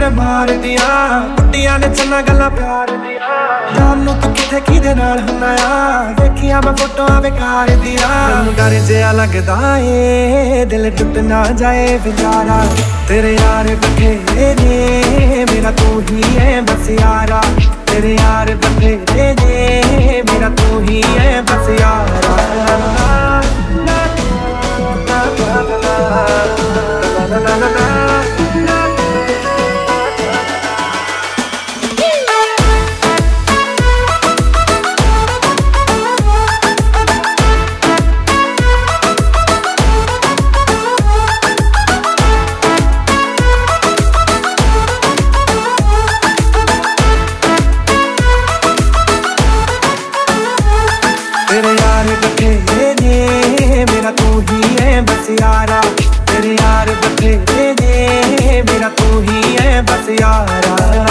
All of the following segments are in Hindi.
मेरे मार दिया कुट्टियां ने चन्ना गल्लां प्यार दिया जान नू तू किथे किदे नाल हुन्ना आ देखिया मैं फोटोआं बेकार दिया मैनू डर जिहा लगदा ए दिल टुट ना जाए बेचारा तेरे यार बथेरे ने मेरा तू ही है बस यारा तेरे यार बथेरे ने मेरा तू ही है बस यारा तेरे यार बथेरे ने मेरा तू ही है बस यारा तेरे यार बथेरे ने मेरा तू ही है बस यारा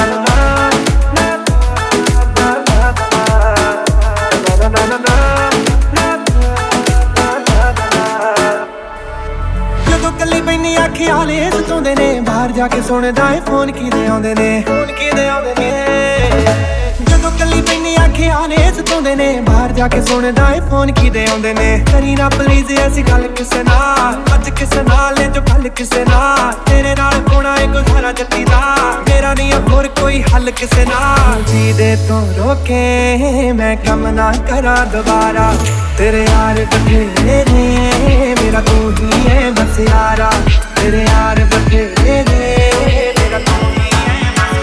जदों कल्ली बैनी ख्याल इह सताउंदे ने बाहर जाके सुणदा ए फोन किदे आउंदे ने जदों कल्ली बैनी ख्याल इह सताउंदे ने बाहर जाके सुणदा ए फोन किदे आउंदे ने करी ना प्लीज ऐसी गल किसे नाल अज किसे नाल जो गल किसे नाल तेरे नाल होना है गुजारा जट्टी दा मेरा नहीं होर कोई हल किसे नाल जी दे तो रोके मैं कम ना करा दोबारा तेरे यार बथेरे ने मेरा तू ही है बस यारा तेरे यार बथेरे ने मेरा तू ही है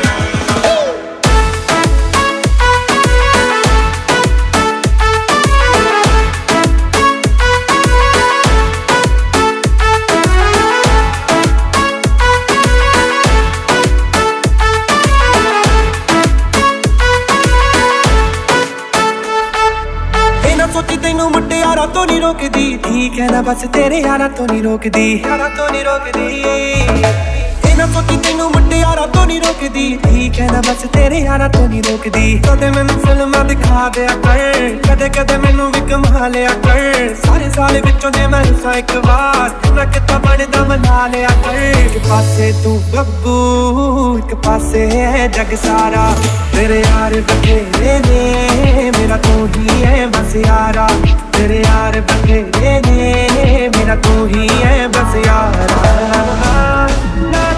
सोची तेनू मुट्टे यारा तो नहीं रोकदी ठीक है ना बस तेरे यारा तो नहीं रोकदी ना सोची तेनू मुट्टे यारा तो नहीं रोकदी ठीक है ना बस तेरे यारा तो नहीं रोकदी कदे मैनू फिल्मां दिखा दिया कर कदे कदे मैनू भी घुमा लिया कर सारे साल विचों जे मैं रुसां एक बार ना किता बनदा मना लिया कर एक पासे तू बब्बू एक पासे है जग सारा तेरे यार बथेरे ने मेरा तू ही है बस यारा तेरे यार बथेरे ने मेरा तू ही है बस यारा